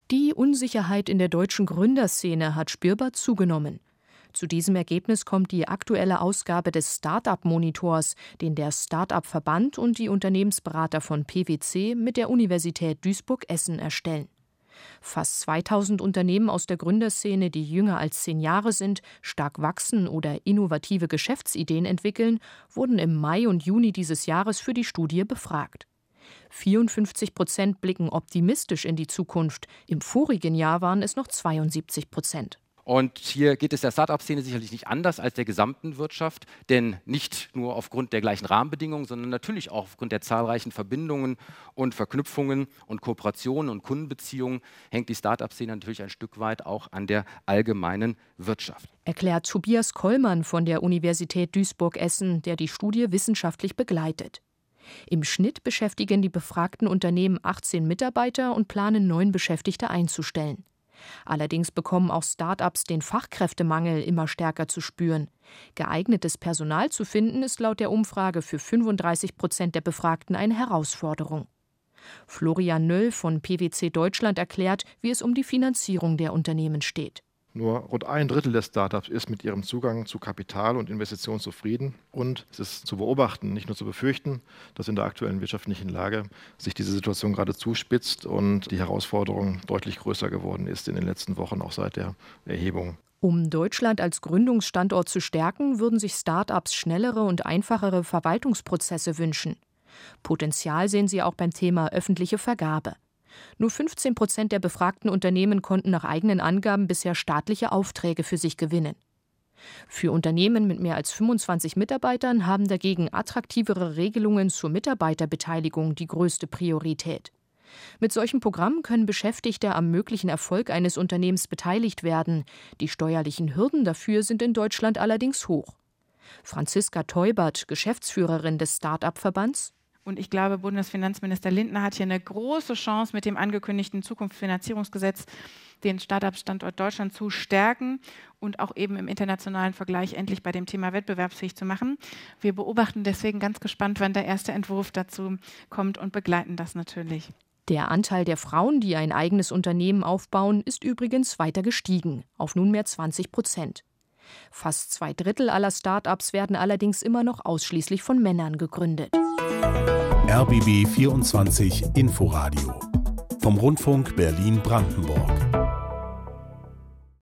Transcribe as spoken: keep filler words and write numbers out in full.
Die Unsicherheit in der deutschen Gründerszene hat spürbar zugenommen. Zu diesem Ergebnis kommt die aktuelle Ausgabe des Start-up-Monitors, den der Start-up-Verband und die Unternehmensberater von P W C mit der Universität Duisburg-Essen erstellen. Fast zweitausend Unternehmen aus der Gründerszene, die jünger als zehn Jahre sind, stark wachsen oder innovative Geschäftsideen entwickeln, wurden im Mai und Juni dieses Jahres für die Studie befragt. vierundfünfzig Prozent blicken optimistisch in die Zukunft. Im vorigen Jahr waren es noch zweiundsiebzig Prozent. Und hier geht es der Start-up-Szene sicherlich nicht anders als der gesamten Wirtschaft, denn nicht nur aufgrund der gleichen Rahmenbedingungen, sondern natürlich auch aufgrund der zahlreichen Verbindungen und Verknüpfungen und Kooperationen und Kundenbeziehungen hängt die Start-up-Szene natürlich ein Stück weit auch an der allgemeinen Wirtschaft. Erklärt Tobias Kollmann von der Universität Duisburg-Essen, der die Studie wissenschaftlich begleitet. Im Schnitt beschäftigen die befragten Unternehmen achtzehn Mitarbeiter und planen neun Beschäftigte einzustellen. Allerdings bekommen auch Start-ups den Fachkräftemangel immer stärker zu spüren. Geeignetes Personal zu finden, ist laut der Umfrage für fünfunddreißig Prozent der Befragten eine Herausforderung. Florian Nöll von P W C Deutschland erklärt, wie es um die Finanzierung der Unternehmen steht. Nur rund ein Drittel der Startups ist mit ihrem Zugang zu Kapital und Investitionen zufrieden. Und es ist zu beobachten, nicht nur zu befürchten, dass in der aktuellen wirtschaftlichen Lage sich diese Situation gerade zuspitzt und die Herausforderung deutlich größer geworden ist in den letzten Wochen, auch seit der Erhebung. Um Deutschland als Gründungsstandort zu stärken, würden sich Start-ups schnellere und einfachere Verwaltungsprozesse wünschen. Potenzial sehen sie auch beim Thema öffentliche Vergabe. Nur fünfzehn Prozent der befragten Unternehmen konnten nach eigenen Angaben bisher staatliche Aufträge für sich gewinnen. Für Unternehmen mit mehr als fünfundzwanzig Mitarbeitern haben dagegen attraktivere Regelungen zur Mitarbeiterbeteiligung die größte Priorität. Mit solchen Programmen können Beschäftigte am möglichen Erfolg eines Unternehmens beteiligt werden. Die steuerlichen Hürden dafür sind in Deutschland allerdings hoch. Franziska Teubert, Geschäftsführerin des Start-up-Verbands: Und ich glaube, Bundesfinanzminister Lindner hat hier eine große Chance, mit dem angekündigten Zukunftsfinanzierungsgesetz den Start-up-Standort Deutschland zu stärken und auch eben im internationalen Vergleich endlich bei dem Thema wettbewerbsfähig zu machen. Wir beobachten deswegen ganz gespannt, wann der erste Entwurf dazu kommt und begleiten das natürlich. Der Anteil der Frauen, die ein eigenes Unternehmen aufbauen, ist übrigens weiter gestiegen, auf nunmehr zwanzig Prozent. Fast zwei Drittel aller Start-ups werden allerdings immer noch ausschließlich von Männern gegründet. R B B vierundzwanzig Inforadio vom Rundfunk Berlin-Brandenburg.